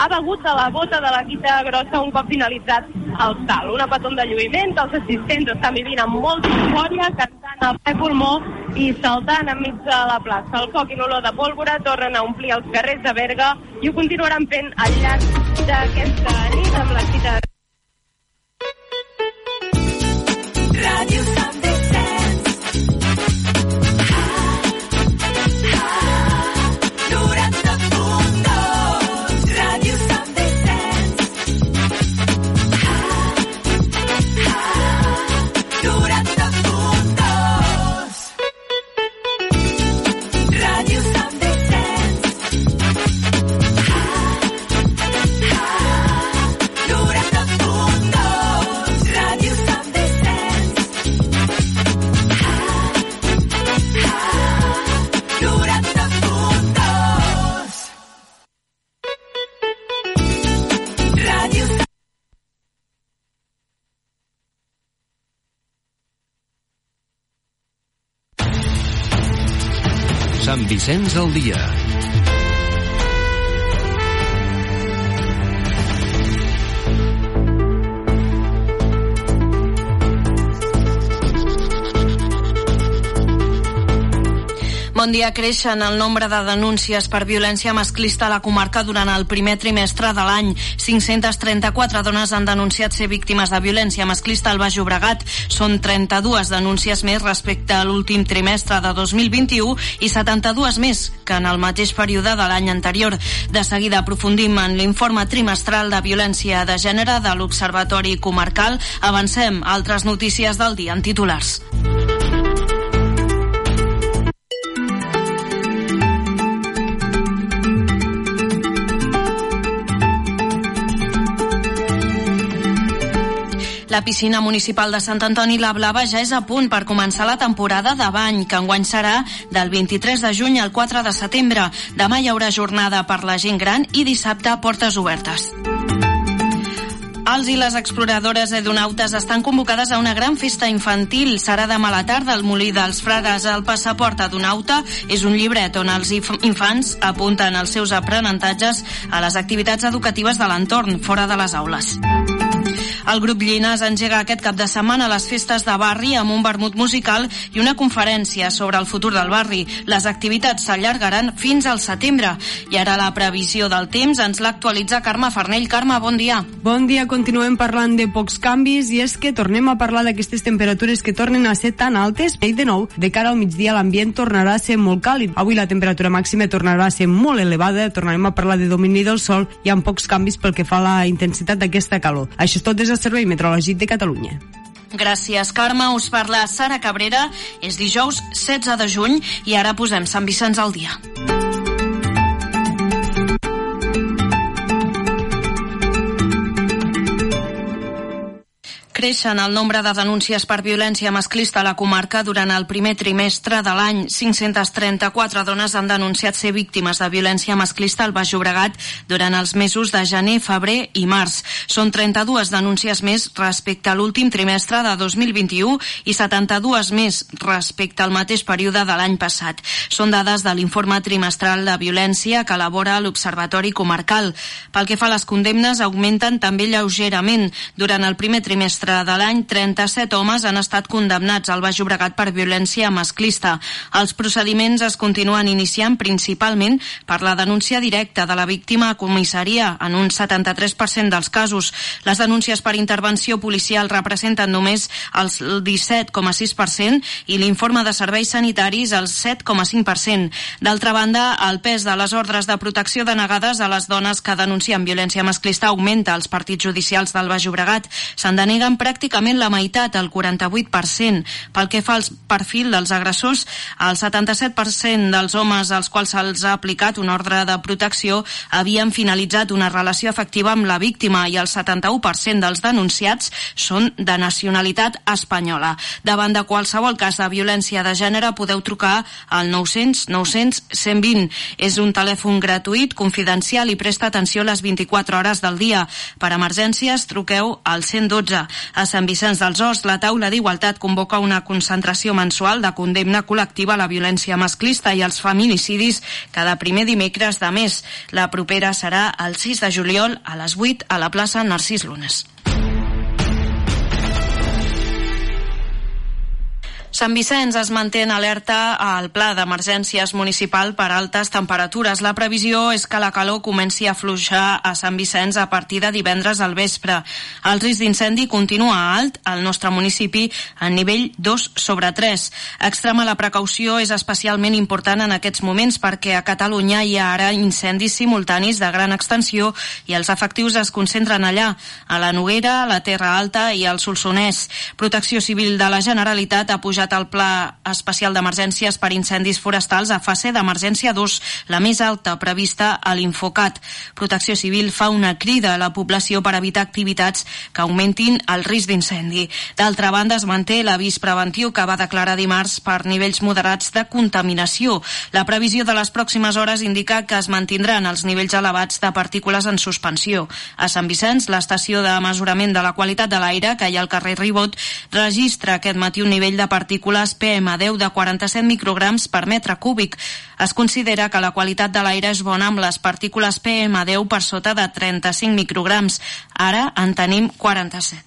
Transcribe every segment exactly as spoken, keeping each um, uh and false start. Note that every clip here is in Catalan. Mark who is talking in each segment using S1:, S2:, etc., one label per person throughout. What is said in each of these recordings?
S1: ha begut de la bota de la guita grossa un cop finalitzat el salt. Una petó de lluïment, els assistents estan vivint amb molta eufòria, cantant a ple pulmó i saltant enmig de la plaça. El foc i l'olor de pólvora tornen a omplir els carrers de Berga i ho continuaran fent al llarg d'aquesta nit amb la cita. Ràdio Sant Vicenç. noranta punt dos. Ràdio Sant Vicenç. noranta punt dos. Ràdio Sant Vicenç. noranta punt dos. Ràdio Sant Vicenç. noranta punt dos. Ràdio
S2: Sant Vicenç al dia.
S3: Bon dia. Creixen el nombre de denúncies per violència masclista a la comarca durant el primer trimestre de l'any. cinc-centes trenta-quatre dones han denunciat ser víctimes de violència masclista al Baix Llobregat. Són trenta-dues denúncies més respecte a l'últim trimestre de dos mil vint-i-u i setanta-dues més que en el mateix període de l'any anterior. De seguida aprofundim en l'informe trimestral de violència de gènere de l'Observatori Comarcal. Avancem altres notícies del dia en titulars. La piscina municipal de Sant Antoni la Blava ja és a punt per començar la temporada de bany, que enguany serà del vint-i-tres de juny al quatre de setembre. Demà hi haurà jornada per la gent gran i dissabte portes obertes. Els i les exploradores edunautes estan convocades a una gran festa infantil. Serà demà a la tarda al Molí dels Frares. El passaport edunauta és un llibret on els infants apunten els seus aprenentatges a les activitats educatives de l'entorn, fora de les aules. El grup Llinas engega aquest cap de setmana les festes de barri amb un vermut musical i una conferència sobre el futur del barri. Les activitats s'allargaran fins al setembre. I ara la previsió del temps ens l'actualitza Carme Farnell. Carme, bon dia.
S4: Bon dia, continuem parlant de pocs canvis i és que tornem a parlar d'aquestes temperatures que tornen a ser tan altes i de nou, de cara al migdia l'ambient tornarà a ser molt càlid. Avui la temperatura màxima tornarà a ser molt elevada, tornarem a parlar de domini del sol i amb pocs canvis pel que fa a la intensitat d'aquesta calor. Això és tot des del Servei Meteorològic de Catalunya.
S3: Gràcies, Carme. Us parla Sara Cabrera. És dijous setze de juny i ara posem Sant Vicenç al dia. Creixen el nombre de denúncies per violència masclista a la comarca durant el primer trimestre de l'any. cinc-centes trenta-quatre dones han denunciat ser víctimes de violència masclista al Baix Llobregat durant els mesos de gener, febrer i març. Són trenta-dues denúncies més respecte a l'últim trimestre de dos mil vint-i-u i setanta-dues més respecte al mateix període de l'any passat. Són dades de l'informe trimestral de violència que elabora l'Observatori Comarcal. Pel que fa a les condemnes, augmenten també lleugerament. Durant el primer trimestre de l'any, trenta-set homes han estat condemnats al Baix Llobregat per violència masclista. Els procediments es continuen iniciant principalment per la denúncia directa de la víctima a comissaria en un setanta-tres per cent dels casos. Les denúncies per intervenció policial representen només el disset coma sis per cent i l'informe de serveis sanitaris el set coma cinc per cent. D'altra banda, el pes de les ordres de protecció denegades a les dones que denuncien violència masclista augmenta als partits judicials del Baix Llobregat. Se'n deneguen pràcticament la meitat, el quaranta-vuit per cent. Pel que fa al perfil dels agressors, el setanta-set per cent dels homes als quals se'ls ha aplicat una ordre de protecció havien finalitzat una relació afectiva amb la víctima i el setanta-u per cent dels denunciats són de nacionalitat espanyola. Davant de qualsevol cas de violència de gènere podeu trucar al nou cents nou cents cent vint. És un telèfon gratuït, confidencial i presta atenció les vint-i-quatre hores del dia. Per emergències truqueu al cent dotze. A Sant Vicenç dels Horts, la taula d'Igualtat convoca una concentració mensual de condemna col·lectiva a la violència masclista i als feminicidis cada primer dimecres de mes. La propera serà el sis de juliol a les vuit a la plaça Narcís Lunes. Sant Vicenç es manté en alerta al pla d'emergències municipal per altes temperatures. La previsió és que la calor comenci a afluixar a Sant Vicenç a partir de divendres al vespre. El risc d'incendi continua alt al nostre municipi en nivell dos sobre tres. Extremar la precaució és especialment important en aquests moments perquè a Catalunya hi ha ara incendis simultanis de gran extensió i els efectius es concentren allà, a la Noguera, a la Terra Alta i al Solsonès. Protecció Civil de la Generalitat ha pujat el Pla Especial d'Emergències per Incendis Forestals a fase d'emergència dos, la més alta prevista a l'Infocat. Protecció Civil fa una crida a la població per evitar activitats que augmentin el risc d'incendi. D'altra banda, es manté l'avís preventiu que va declarar dimarts per nivells moderats de contaminació. La previsió de les pròximes hores indica que es mantindran els nivells elevats de partícules en suspensió. A Sant Vicenç, l'estació de mesurament de la qualitat de l'aire, que hi ha al carrer Ribot, registra aquest matí un nivell de partícules P M deu de quaranta-set micrograms per metre cúbic. Es considera que la qualitat de l'aire és bona amb les partícules P M deu per sota de trenta-cinc micrograms. Ara en tenim quaranta-set.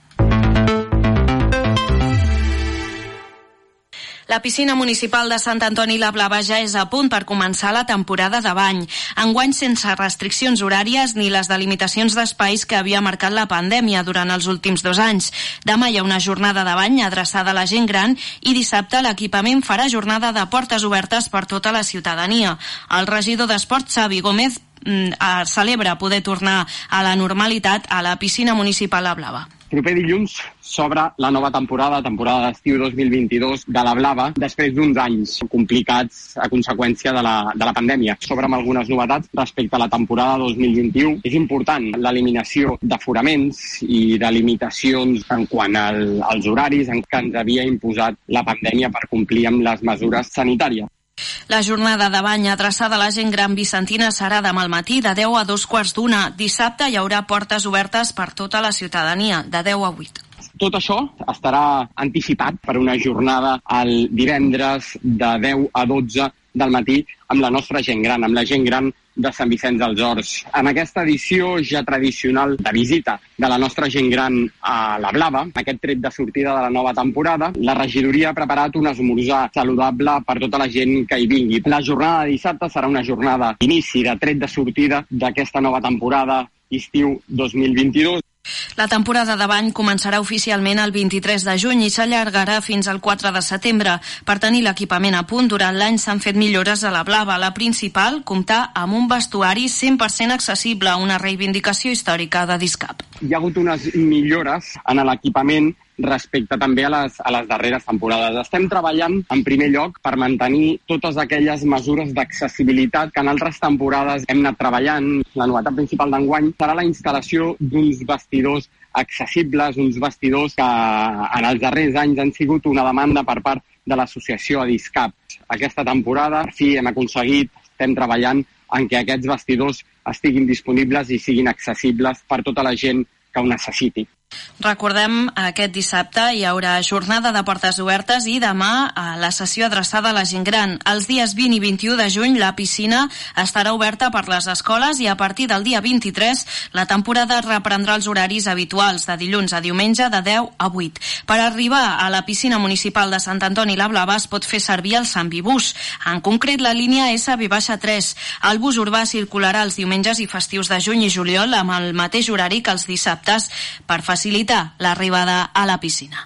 S3: La piscina municipal de Sant Antoni la Blava ja és a punt per començar la temporada de bany. Enguany sense restriccions horàries ni les delimitacions d'espais que havia marcat la pandèmia durant els últims dos anys. Demà hi ha una jornada de bany adreçada a la gent gran i dissabte l'equipament farà jornada de portes obertes per tota la ciutadania. El regidor d'Esport, Xavi Gómez, eh, celebra poder tornar a la normalitat a la piscina municipal La Blava.
S5: Proper dilluns s'obre la nova temporada, temporada d'estiu dos mil vint-i-dos de la Blava, després d'uns anys complicats a conseqüència de la, de la pandèmia. S'obre amb algunes novetats respecte a la temporada dos mil vint-i-u. És important l'eliminació d'aforaments i de limitacions en quant al, als horaris en què ens havia imposat la pandèmia per complir amb les mesures sanitàries.
S3: La jornada de bany adreçada a la gent gran vicentina serà demà al matí de deu a dos quarts d'una. Dissabte hi haurà portes obertes per tota la ciutadania, de deu a vuit.
S5: Tot això estarà anticipat per una jornada el divendres de deu a dotze del matí amb la nostra gent gran, amb la gent gran de Sant Vicenç dels Horts. En aquesta edició ja tradicional de visita de la nostra gent gran a la Blava, aquest tret de sortida de la nova temporada, la regidoria ha preparat un esmorzar saludable per tota la gent que hi vingui. La jornada de dissabte serà una jornada d'inici, de tret de sortida d'aquesta nova temporada estiu dos mil vint-i-dos.
S3: La temporada de bany començarà oficialment el vint-i-tres de juny i s'allargarà fins al quatre de setembre. Per tenir l'equipament a punt, durant l'any s'han fet millores a la Blava. La principal, comptar amb un vestuari cent per cent accessible, una reivindicació històrica de Discap.
S5: Hi ha hagut unes millores en l'equipament respecte també a les, a les darreres temporades. Estem treballant, en primer lloc, per mantenir totes aquelles mesures d'accessibilitat que en altres temporades hem anat treballant. La novetat principal d'enguany serà la instal·lació d'uns vestidors accessibles, uns vestidors que en els darrers anys han sigut una demanda per part de l'associació Adiscap. Aquesta temporada, per fi, hem aconseguit, estem treballant en què aquests vestidors estiguin disponibles i siguin accessibles per tota la gent que ho necessiti.
S3: Recordem, aquest dissabte hi haurà jornada de portes obertes i demà a la sessió adreçada a la gent gran. Els dies vint i vint-i-u de juny la piscina estarà oberta per les escoles i a partir del dia vint-i-tres la temporada reprendrà els horaris habituals de dilluns a diumenge de deu a vuit. Per arribar a la piscina municipal de Sant Antoni la Blava es pot fer servir el Sambibús, en concret la línia S V tres. El bus urbà circularà els diumenges i festius de juny i juliol amb el mateix horari que els dissabtes per facilitar facilitar l'arribada a la piscina.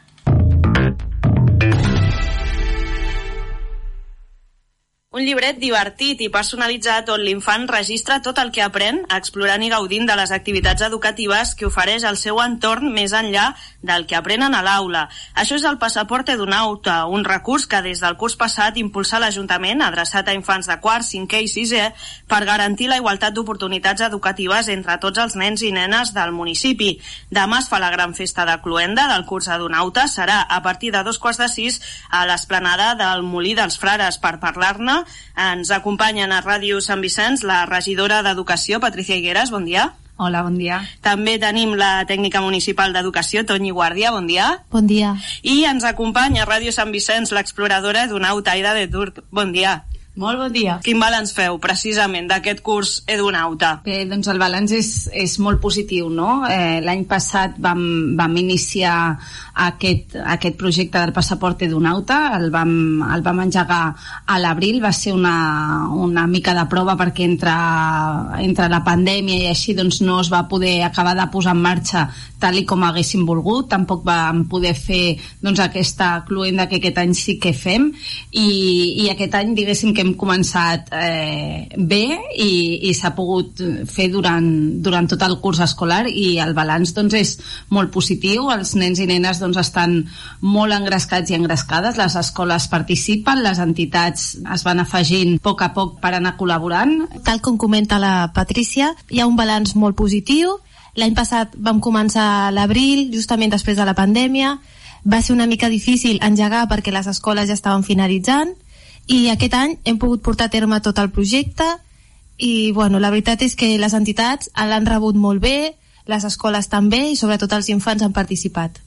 S3: Un llibret divertit i personalitzat on l'infant registra tot el que aprèn, explorant i gaudint de les activitats educatives que ofereix el seu entorn més enllà del que aprenen a l'aula. Això és el Passaporte d'un Auta, un recurs que des del curs passat impulsa l'Ajuntament, adreçat a infants de quart, cinquè i sisè, per garantir la igualtat d'oportunitats educatives entre tots els nens i nenes del municipi. Demà es fa la gran festa de cloenda del curs d'un Auta, serà a partir de dos quarts de sis a l'esplanada del Molí dels Frares. Per parlar-ne ens acompanyen a Ràdio Sant Vicenç la regidora d'Educació, Patricia Higueras, bon dia.
S6: Hola, bon dia.
S3: També tenim la tècnica municipal d'Educació, Tonyi Guàrdia, bon dia.
S7: Bon dia.
S3: I ens acompanya a Ràdio Sant Vicenç l'exploradora Edunauta, Aida de Turc. Bon dia.
S6: Molt bon dia.
S3: Quin balanç feu, precisament, d'aquest curs Edunauta?
S6: Bé, doncs el balanç és, és molt positiu, no? Eh, l'any passat vam, vam iniciar aquest, aquest projecte del passaport Edunauta, el vam, el vam engegar a l'abril, va ser una, una mica de prova perquè entre, entre la pandèmia i així doncs no es va poder acabar de posar en marxa tal i com haguéssim volgut, tampoc vam poder fer doncs, aquesta cluenda que aquest any sí que fem, i, i aquest any diguéssim que hem començat eh, bé i, i s'ha pogut fer durant, durant tot el curs escolar, i el balanç doncs, és molt positiu. Els nens i nenes doncs, estan molt engrescats i engrescades, les escoles participen, les entitats es van afegint a poc a poc per anar col·laborant.
S7: Tal com comenta la Patrícia, hi ha un balanç molt positiu. L'any passat vam començar a l'abril, justament després de la pandèmia. Va ser una mica difícil engegar perquè les escoles ja estaven finalitzant, i aquest any hem pogut portar a terme tot el projecte, i bueno, la veritat és que les entitats l'han rebut molt bé, les escoles també, i sobretot els infants han participat.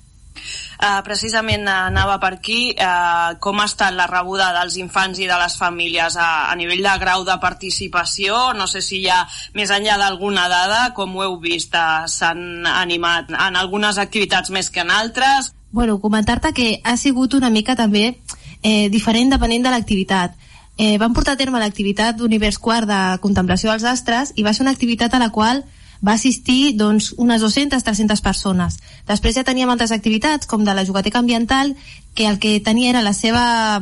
S3: Uh, precisament anava per aquí, uh, com ha estat la rebuda dels infants i de les famílies a, a nivell de grau de participació? No sé si hi ha, més enllà d'alguna dada, com ho heu vist, uh, s'han animat en algunes activitats més que en altres?
S7: Bueno, comentar-te que ha sigut una mica també eh, diferent depenent de l'activitat. Eh, vam portar a terme l'activitat d'Univers Quart de contemplació dels astres, i va ser una activitat a la qual va assistir doncs, unes dues-centes a tres-centes persones. Després ja teníem altres activitats, com de la jugateca ambiental, que el que tenia era la seva,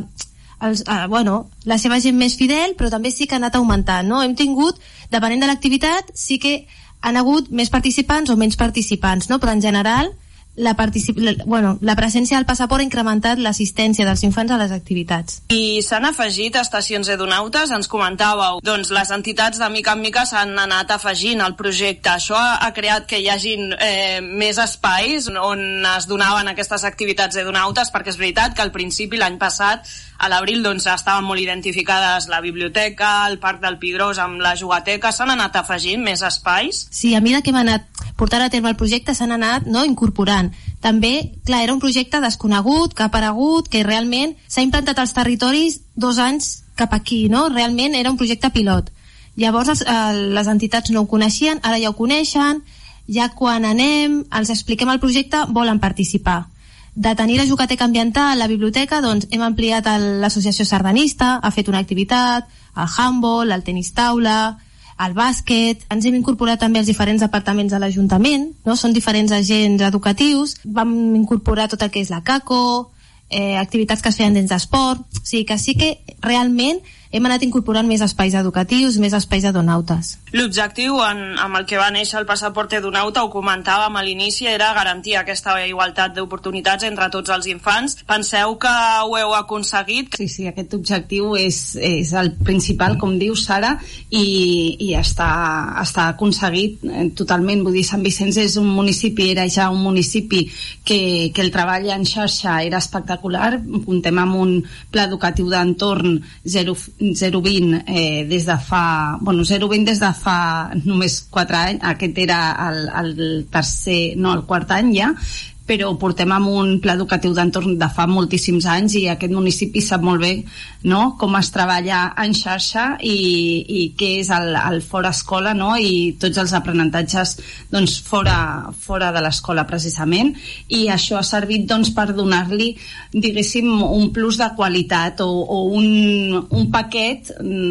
S7: els, eh, bueno, la seva gent més fidel, però també sí que ha anat augmentant, no? Hem tingut, depenent de l'activitat, sí que han hagut més participants o menys participants, no? Però en general la, particip... la, bueno, la presència del passaport ha incrementat l'assistència dels infants a les activitats.
S3: I s'han afegit estacions edunautes, ens comentàveu, doncs les entitats de mica en mica s'han anat afegint al projecte. Això ha, ha creat que hi hagin eh, més espais on es donaven aquestes activitats edunautes, perquè és veritat que al principi, l'any passat, a l'abril, doncs estaven molt identificades la biblioteca, el Parc del Pidrós amb la jugateca. S'han anat afegint més espais?
S7: Sí, a mesura que hem anat portant a terme el projecte s'han anat, no, incorporant. També, clar, era un projecte desconegut, que ha aparegut, que realment s'ha implantat als territoris dos anys cap aquí, no? Realment era un projecte pilot. Llavors els, eh, les entitats no ho coneixien, ara ja ho coneixen, ja quan anem, els expliquem el projecte, volen participar. De tenir la jugateca ambiental, la biblioteca, doncs hem ampliat l'associació sardanista, ha fet una activitat, el handball, el tenis taula, el bàsquet, ens hem incorporat també els diferents departaments de l'Ajuntament, no? Són diferents agents educatius, vam incorporar tot el que és la CACO, eh, activitats que es feien dins d'esport, o sigui que sí que realment hem anat incorporant més espais educatius, més espais edunautes.
S3: L'objectiu en, amb el que va néixer el passaport edunauta, ho comentàvem a l'inici, era garantir aquesta igualtat d'oportunitats entre tots els infants. Penseu que ho heu aconseguit?
S6: Sí, sí, aquest objectiu és, és el principal, com diu Sara, i, i està, està aconseguit totalment. Vull dir, Sant Vicenç és un municipi, era ja un municipi que, que el treball en xarxa era espectacular. Comptem amb un pla educatiu d'entorn zero zero vint eh, des de fa bueno, zero vint des de fa només quatre anys, aquest era el, el tercer, no, el quart any ja, però portem amb un pla educatiu d'entorn de fa moltíssims anys, i aquest municipi sap molt bé, no?, com es treballa en xarxa i, i què és el, el fora escola, no?, i tots els aprenentatges doncs, fora, fora de l'escola precisament, i això ha servit doncs, per donar-li, diguéssim, un plus de qualitat o, o un, un paquet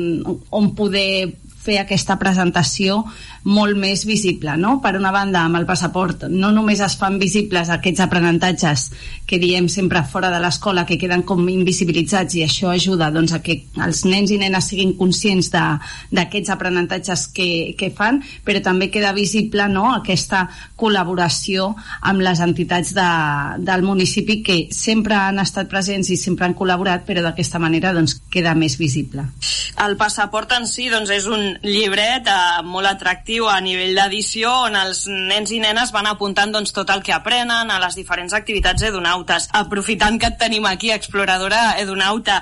S6: on poder fer aquesta presentació molt més visible, no? Per una banda, amb el passaport no només es fan visibles aquests aprenentatges que diem sempre fora de l'escola, que queden com invisibilitzats, i això ajuda doncs, a que els nens i nenes siguin conscients d'aquests aprenentatges que, que fan, però també queda visible, no?, aquesta col·laboració amb les entitats de, del municipi, que sempre han estat presents i sempre han col·laborat, però d'aquesta manera doncs, queda més visible.
S3: El passaport en si doncs, és un llibret eh, molt atractiu a nivell d'edició, on els nens i nenes van apuntant doncs, tot el que aprenen a les diferents activitats edunautes. Aprofitant que et tenim aquí, exploradora edunauta,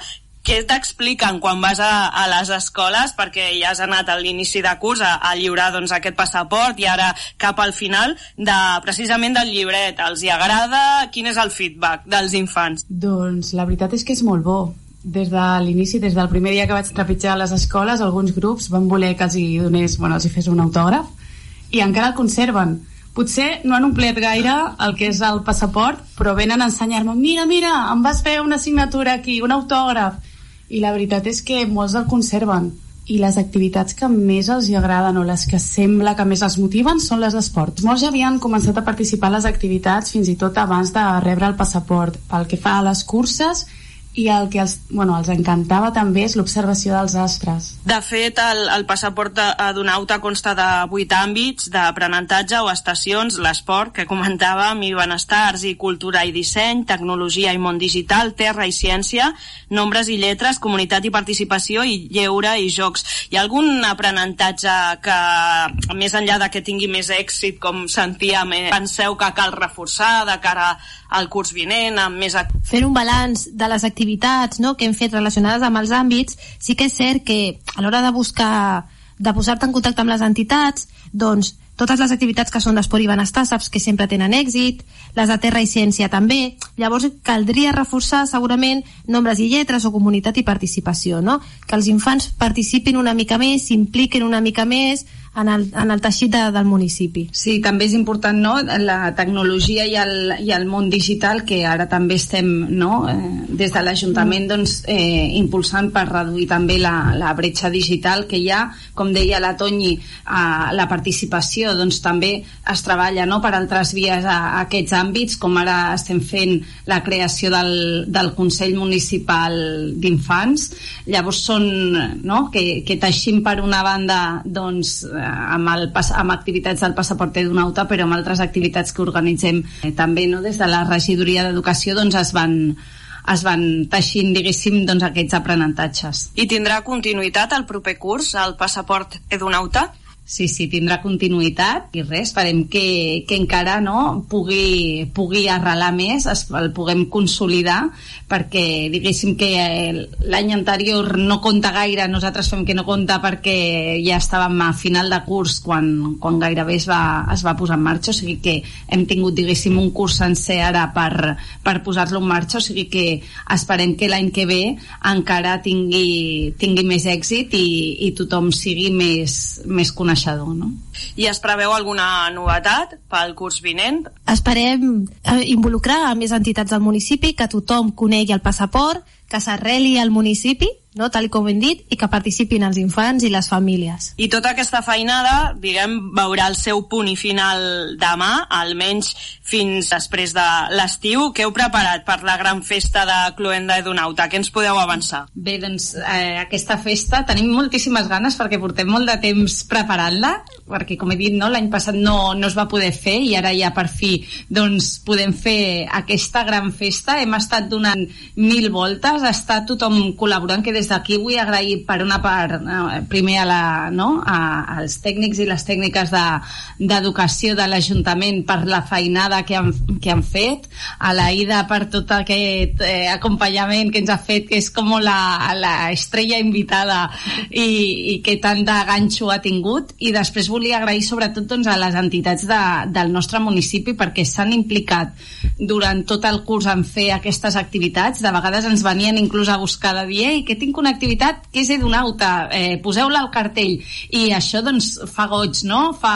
S3: què t'expliquen quan vas a, a les escoles, perquè ja has anat a l'inici de curs a, a lliurar doncs, aquest passaport i ara cap al final de, precisament del llibret? Els hi agrada? Quin és el feedback dels infants?
S8: Doncs la veritat és que és molt bo. Des de l'inici, des del primer dia que vaig trepitjar a les escoles, alguns grups van voler que els hi donés, bueno, els hi fes un autògraf i encara el conserven. Potser no han omplert gaire el que és el passaport, però venen a ensenyar-me, mira, mira, em vas fer una signatura aquí, un autògraf. I la veritat és que molts el conserven. I les activitats que més els hi agraden o les que sembla que més els motiven són les d'esports. Molts ja havien començat a participar en les activitats fins i tot abans de rebre el passaport. Pel que fa a les curses, i el que els, bueno, els encantava també és l'observació dels astres.
S3: De fet, el, el passaport d'Edunauta consta de vuit àmbits d'aprenentatge o estacions: l'esport, que comentàvem, i benestar, arts i cultura i disseny, tecnologia i món digital, terra i ciència, nombres i lletres, comunitat i participació, i lleure i jocs. Hi ha algun aprenentatge que, més enllà de que tingui més èxit, com sentíem, eh, penseu que cal reforçar de cara al curs vinent, amb més...
S7: Fer un balanç de les activitats, no?, que hem fet relacionades amb els àmbits. Sí que és cert que a l'hora de buscar, de posar-te en contacte amb les entitats, doncs totes les activitats que són d'esport i benestar saps que sempre tenen èxit, les de terra i ciència també. Llavors caldria reforçar segurament nombres i lletres o comunitat i participació, no? Que els infants participin una mica més, s'impliquen una mica més en el, en el teixit de, del municipi.
S6: Sí, també és important, no?, la tecnologia i el, i el món digital, que ara també estem, no?, eh, des de l'Ajuntament, doncs, eh, impulsant per reduir també la, la bretxa digital que hi ha. Com deia la Toñi, eh, la participació, doncs també es treballa, no?, per altres vies a, a aquests àmbits, com ara estem fent la creació del, del Consell Municipal d'Infants. Llavors són, no?, que, que teixim per una banda, doncs, amb, el, amb activitats del passaport d'Edunauta, però amb altres activitats que organitzem eh, també, no?, des de la regidoria d'Educació, doncs es van es van teixint, diguéssim, doncs aquests aprenentatges.
S3: I tindrà continuïtat el proper curs, el passaport Edunauta?
S6: Sí, sí, tindrà continuïtat i res, esperem que, que encara, no, pugui, pugui arrelar més, es, el puguem consolidar, perquè diguéssim que l'any anterior no compta gaire, nosaltres fem que no compta perquè ja estàvem a final de curs quan, quan gairebé es va, es va posar en marxa, o sigui que hem tingut, diguéssim, un curs sencer ara per, per posar-lo en marxa, o sigui que esperem que l'any que ve encara tingui, tingui més èxit i, i tothom sigui més, més coneixedor. No?
S3: I es preveu alguna novetat pel curs vinent?
S7: Esperem involucrar a més entitats del municipi, que tothom conegui el passaport, que s'arreli al municipi, no?, tal com hem dit, i que participin els infants i les famílies.
S3: I tota aquesta feinada, diguem, veurà el seu punt i final demà, almenys fins després de l'estiu. Què heu preparat per la gran festa de Cloenda Edunauta? Què ens podeu avançar?
S6: Bé, doncs eh, aquesta festa tenim moltíssimes ganes perquè portem molt de temps preparant-la, perquè com he dit, no, l'any passat no, no es va poder fer i ara ja per fi doncs podem fer aquesta gran festa. Hem estat donant mil voltes, està tothom col·laborant, que des d'aquí vull agrair per una part eh, primer a la, no, a, als tècnics i les tècniques d'educació de, de l'Ajuntament per la feinada que han, que han fet, a la Ida per tot aquest eh, acompanyament que ens ha fet, que és com la, la estrella invitada i, i que tant de ganxo ha tingut. I després volia agrair sobretot, doncs, a les entitats de, del nostre municipi, perquè s'han implicat durant tot el curs en fer aquestes activitats. De vegades ens venien inclús a buscar de dia i que tinc una activitat que és Edunauta, eh, poseu-la al cartell, i això doncs fa goig, no? Fa,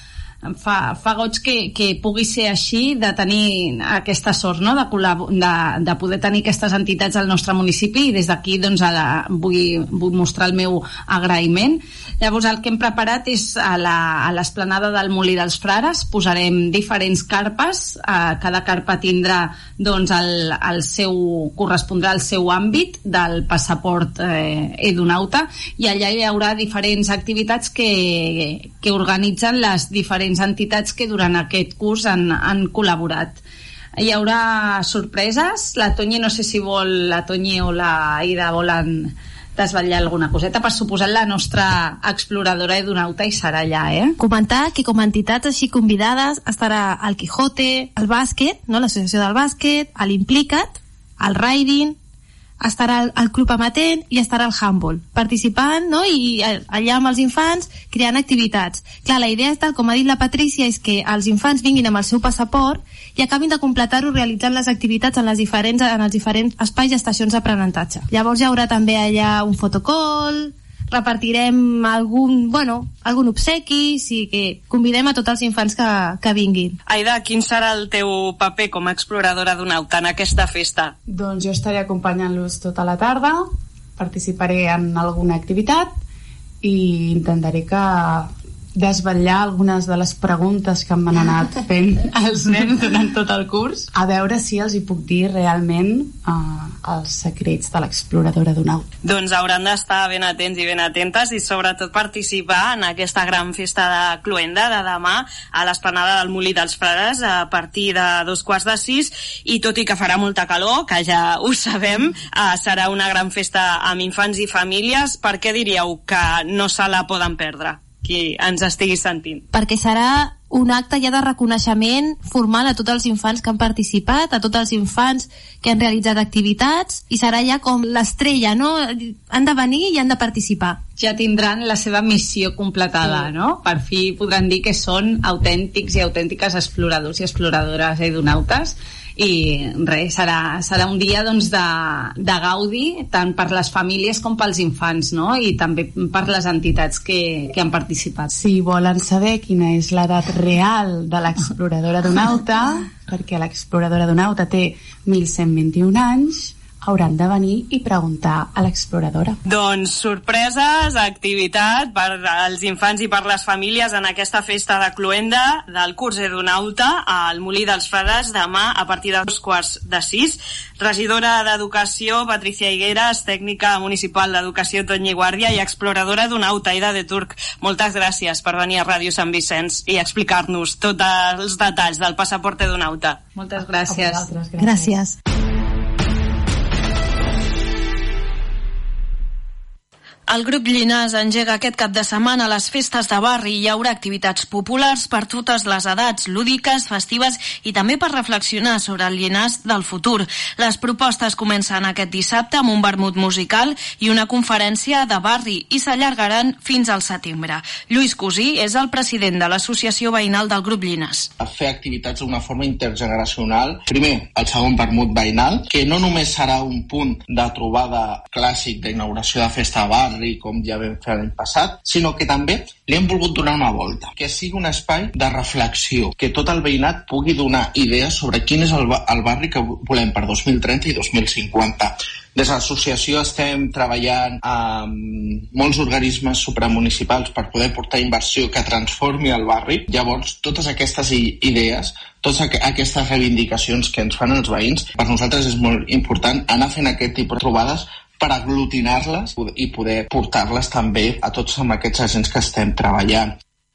S6: fa, fa goig que, que pugui ser així, de tenir aquesta sort, no?, de, de, de poder tenir aquestes entitats al nostre municipi, i des d'aquí doncs a la, vull, vull mostrar el meu agraïment. Llavors el que hem preparat és a l'esplanada del Molí dels Frares, posarem diferents carpes, eh, cada carpa tindrà doncs el, el seu, correspondrà al seu àmbit del passaport eh, Edunauta, i allà hi haurà diferents activitats que, que organitzen les diferents entitats que durant aquest curs han, han col·laborat. Hi haurà sorpreses. La Toñi, no sé si vol, la Toñi o la Ida volen desvetllar alguna coseta. Per suposat, la nostra exploradora Edunauta hi serà allà, eh?
S7: Comentar que com a entitats així convidades estarà el Quijote, el bàsquet, no?, l'associació del bàsquet, l'Implicat, el Riding, estarà el, el club amatent i estarà el handball, participant, no? I allà amb els infants creant activitats. Clar, la idea, tal com ha dit la Patrícia, és que els infants vinguin amb el seu passaport i acabin de completar-ho realitzant les activitats en, les diferents, en els diferents espais i estacions d'aprenentatge. Llavors hi haurà també allà un fotocall, repartirem algun, bueno, algun obsequi, sí que convidem a tots els infants que, que vinguin.
S3: Aida, quin serà el teu paper com a exploradora d'un auta en aquesta festa?
S8: Doncs jo estaré acompanyant-los tota la tarda, participaré en alguna activitat i intentaré que desvetllar algunes de les preguntes que m'han anat fent els nens durant tot el curs, a veure si els hi puc dir realment uh, els secrets de l'exploradora d'un auta.
S3: Doncs hauran d'estar ben atents i ben atentes i sobretot participar en aquesta gran festa de Cluenda de demà a l'esplanada del Molí dels Frares a partir de dos quarts de sis, i tot i que farà molta calor, que ja ho sabem, uh, serà una gran festa amb infants i famílies. Per què diríeu que no se la poden perdre? Qui ens estigui sentint.
S7: Perquè serà un acte ja de reconeixement formal a tots els infants que han participat, a tots els infants que han realitzat activitats, i serà ja com l'estrella, no? Han de venir i han de participar.
S6: Ja tindran la seva missió completada, sí. No? Per fi podran dir que són autèntics i autèntiques exploradors i exploradores aeronautes, i res, serà, serà un dia doncs, de, de gaudi tant per les famílies com pels infants, no? I també per les entitats que, que han participat.
S8: Si volen saber quina és l'edat real de l'exploradora d'un auta, perquè l'exploradora d'un auta té mil cent vint-i-un anys, hauran de venir i preguntar a l'exploradora.
S3: Doncs sorpreses, activitat per als infants i per les famílies en aquesta festa de Cluenda del curs Aeronauta al Molí dels Frares demà a partir de dos quarts de sis. Regidora d'Educació, Patricia Higueras, tècnica municipal d'Educació, Toñi Guàrdia, i exploradora d'un auta, Aida de Turc. Moltes gràcies per venir a Ràdio Sant Vicenç i explicar-nos tots els detalls del passaport d'un auta.
S6: Moltes gràcies.
S7: Gràcies. gràcies.
S3: El grup Llinars engega aquest cap de setmana les festes de barri. Hi haurà activitats populars per totes les edats, lúdiques, festives i també per reflexionar sobre el Llinars del futur. Les propostes comencen aquest dissabte amb un vermut musical i una conferència de barri i s'allargaran fins al setembre. Lluís Cosí és el president de l'associació veïnal del grup Llinars.
S9: A fer activitats d'una forma intergeneracional. Primer, el segon vermut veïnal, que no només serà un punt de trobada clàssic d'inauguració de festa de barri, com ja vam fer l'any passat, sinó que també li hem volgut donar una volta, que sigui un espai de reflexió, que tot el veïnat pugui donar idees sobre quin és el, el barri que volem per dos mil trenta i dos mil cinquanta. Des de l'associació estem treballant amb molts organismes supramunicipals per poder portar inversió que transformi el barri. Llavors, totes aquestes idees, totes aquestes reivindicacions que ens fan els veïns, per nosaltres és molt important anar fent aquest tipus de trobades per aglutinar-les i poder portar-les també a tots amb aquests agents que estem treballant.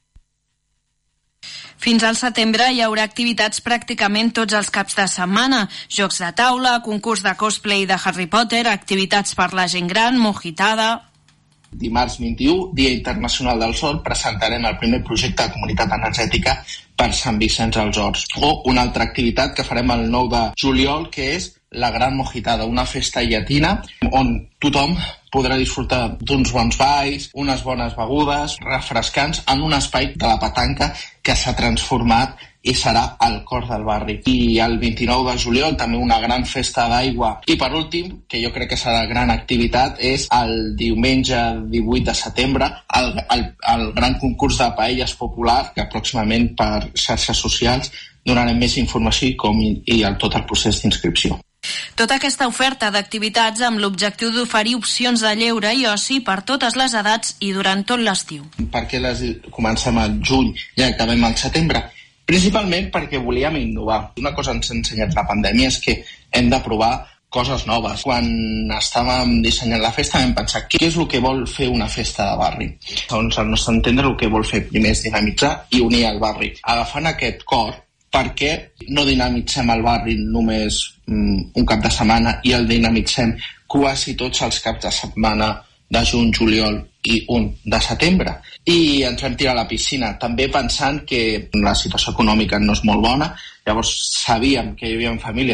S3: Fins al setembre hi haurà activitats pràcticament tots els caps de setmana. Jocs de taula, concurs de cosplay de Harry Potter, activitats per la gent gran, mojitada...
S9: Dimarts vint-i-u, Dia Internacional del Sol, presentarem el primer projecte de comunitat energètica per Sant Vicenç dels Horts. O una altra activitat que farem el nou de juliol, que és la Gran Mojitada, una festa llatina on tothom podrà disfrutar d'uns bons balls, unes bones begudes, refrescants, en un espai de la petanca que s'ha transformat i serà al cor del barri. I el vint-i-nou de juliol també una gran festa d'aigua. I per últim, que jo crec que serà gran activitat, és el diumenge divuit de setembre el, el, el gran concurs de paelles popular, que pròximament per xarxes socials donarem més informació i, com, i, i el, tot el procés d'inscripció.
S3: Tota aquesta oferta d'activitats amb l'objectiu d'oferir opcions de lleure i oci per totes les edats i durant tot l'estiu.
S9: Per què les comencem al juny i acabem al setembre? Principalment perquè volíem innovar. Una cosa ens ha ensenyat la pandèmia és que hem de provar coses noves. Quan estàvem dissenyant la festa vam pensar què és el que vol fer una festa de barri. Doncs al nostre entendre el que vol fer primer és dinamitzar i unir el barri. Agafant aquest cor, per què no dinamitzem el barri només mm, un cap de setmana i el dinamitzem quasi tots els caps de setmana de juny, juliol i un de setembre? I ens vam tirar a la piscina, també pensant que la situació econòmica no és molt bona. Llavors sabíem que hi havia famílies que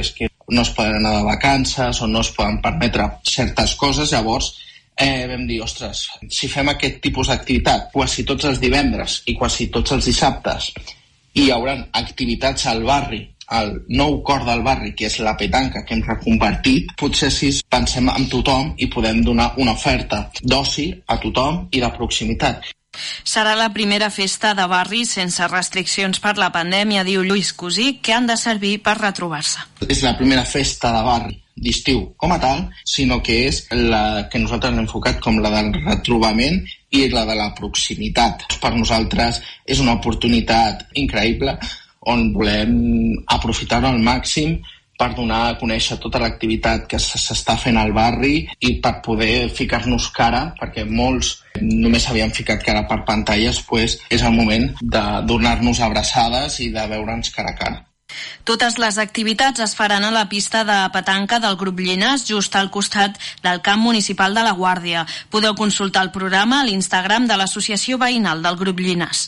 S9: no es poden anar de vacances o no es poden permetre certes coses, llavors eh, vam dir, ostres, si fem aquest tipus d'activitat quasi tots els divendres i quasi tots els dissabtes i hi haurà activitats al barri, al nou cor del barri, que és la petanca que hem reconvertit, potser si pensem en tothom i podem donar una oferta d'oci a tothom i de proximitat.
S3: Serà la primera festa de barri sense restriccions per la pandèmia, diu Lluís Cosí, que han de servir per retrobar-se.
S9: És la primera festa de barri d'estiu com a tal, sinó que és la que nosaltres hem enfocat com la del retrobament i la de la proximitat. Per nosaltres és una oportunitat increïble on volem aprofitar-ho al màxim per donar a conèixer tota l'activitat que s'està fent al barri i per poder ficar-nos cara, perquè molts només s'havien ficat cara per pantalles, pues és el moment de donar-nos abraçades i de veure'ns cara a cara.
S3: Totes les activitats es faran a la pista de petanca del Grup Llinàs, just al costat del camp municipal de la Guàrdia. Podeu consultar el programa a l'Instagram de l'Associació Veïnal del Grup Llinàs.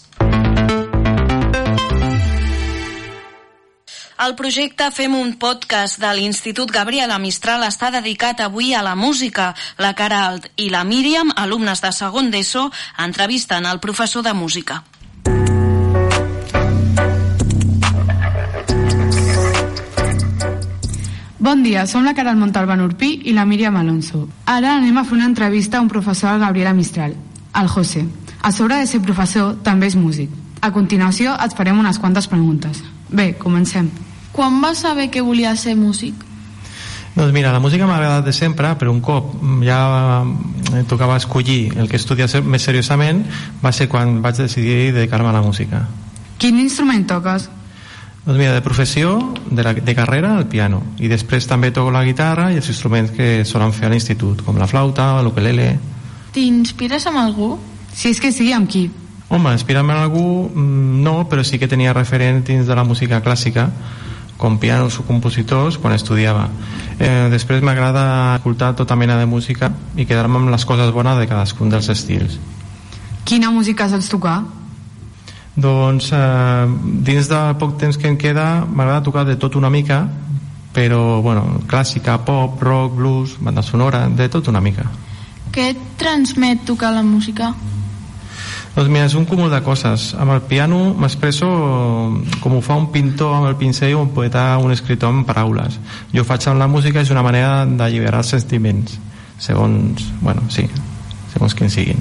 S3: El projecte Fem un podcast de l'Institut Gabriela Mistral està dedicat avui a la música. La Queralt i la Míriam, alumnes de segon d'ESO, entrevisten el professor de música.
S10: Bon dia, som la Queralt Montalbán Urpí i la Míriam Alonso. Ara anem a fer una entrevista a un professor del Gabriela Mistral, el José. A sobre de ser professor, també és músic. A continuació et farem unes quantes preguntes. Bé, comencem.
S11: Quan vas saber que volies ser músic?
S12: Doncs mira, la música m'ha agradat de sempre, però un cop ja em tocava escollir el que estudiar més seriosament va ser quan vaig decidir dedicar-me a la música.
S10: Quin instrument toques?
S12: Doncs mira, de professió, de, la, de carrera, el piano. I després també toco la guitarra i els instruments que solen fer a l'institut, com la flauta, l'ukelele.
S11: T'inspires amb algú?
S10: Si és que sí, amb qui?
S12: Home, inspirar-me en algú no, però sí que tenia referents dins de la música clàssica, com pianos o compositors, quan estudiava. Eh, després m'agrada escoltar tota mena de música i quedar-me amb les coses bones de cadascun dels estils.
S10: Quina música saps tocar?
S12: Doncs eh, dins del poc temps que em queda m'agrada tocar de tot una mica, però bueno, clàssica, pop, rock, blues, banda sonora, de tot una mica.
S11: Què et transmet tocar la música?
S12: Doncs mira, és un cúmul de coses. Amb el piano m'expresso com ho fa un pintor amb el pincell o un poeta o un escritor amb paraules. Jo ho faig amb la música, és una manera d'alliberar els sentiments, segons, bueno, sí, segons quins siguin.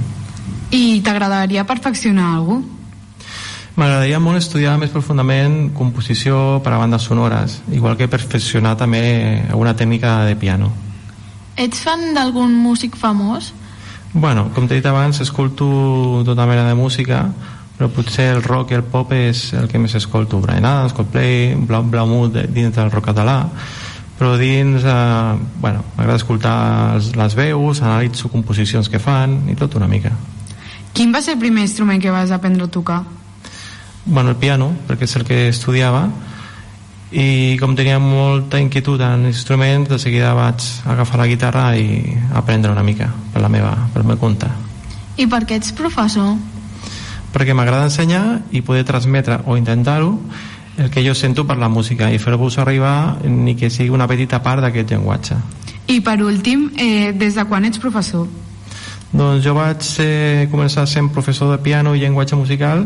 S10: I t'agradaria perfeccionar alguna cosa?
S12: M'agradaria molt estudiar més profundament composició per a bandes sonores, igual que perfeccionar també alguna tècnica de piano.
S11: Ets fan d'algun músic famós?
S12: Bueno, com t'he dit abans, escolto tota mena de música, però potser el rock i el pop és el que més escolto. Bryan Adams, Coldplay, Blau, Blau Mood dins del rock català, però dins, eh, bueno, m'agrada escoltar les veus, analitzo composicions que fan i tot una mica.
S10: Quin va ser el primer instrument que vas aprendre a tocar?
S12: Bueno, el piano, perquè és el que estudiava, i com tenia molta inquietud en instruments, de seguida vaig agafar la guitarra i aprendre una mica per la meva, per el meu compte.
S11: I per què ets professor?
S12: Perquè m'agrada ensenyar i poder transmetre o intentar-ho el que jo sento per la música i fer-vos arribar ni que sigui una petita part d'aquest llenguatge.
S10: I per últim, eh, des de quan ets professor?
S12: Doncs jo vaig eh, començar sent professor de piano i llenguatge musical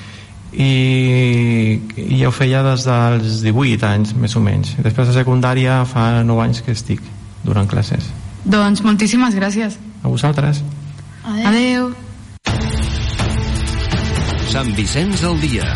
S12: i, i ja ho feia des dels divuit anys més o menys. Després de secundària fa nou anys que estic durant classes.
S10: Doncs moltíssimes gràcies.
S12: A vosaltres.
S10: Adeu.
S2: Sant Vicenç al dia.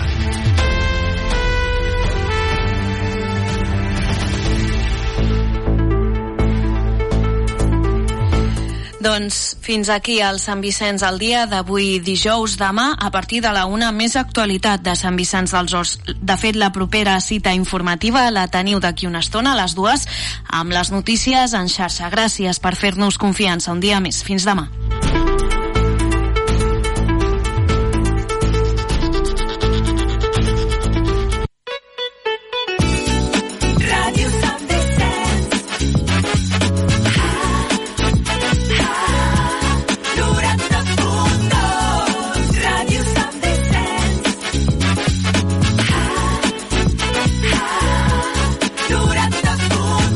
S3: Doncs fins aquí el Sant Vicenç al dia d'avui dijous. Demà, a partir de la una, més actualitat de Sant Vicenç dels Horts. De fet, la propera cita informativa la teniu d'aquí una estona, a les dues, amb les notícies en xarxa. Gràcies per fer-nos confiança un dia més. Fins demà.
S13: Durant tot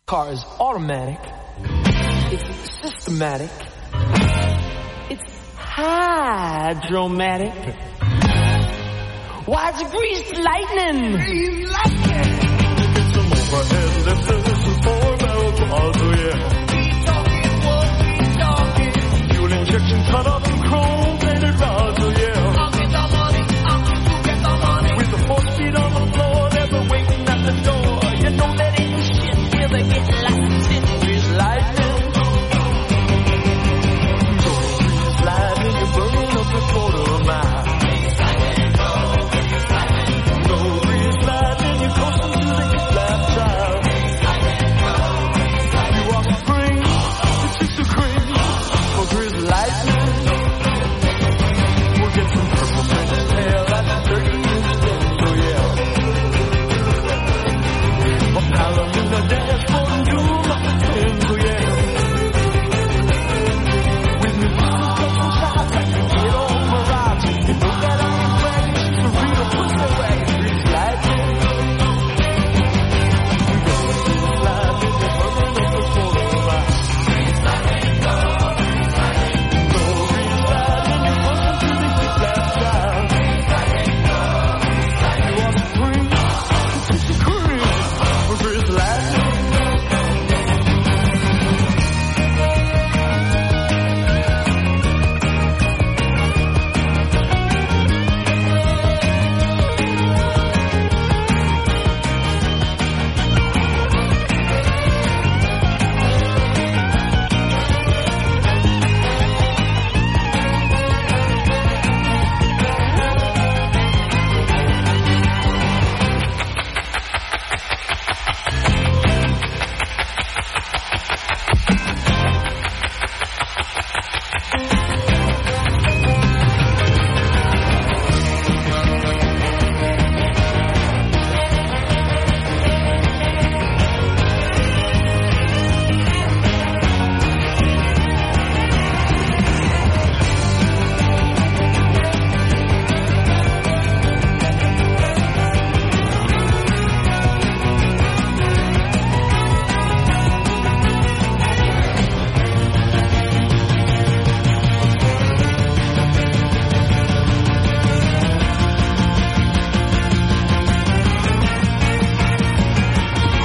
S13: Car is automatic. It's systematic. It's hydromatic. Why, it's greased lightning. Greased lightning.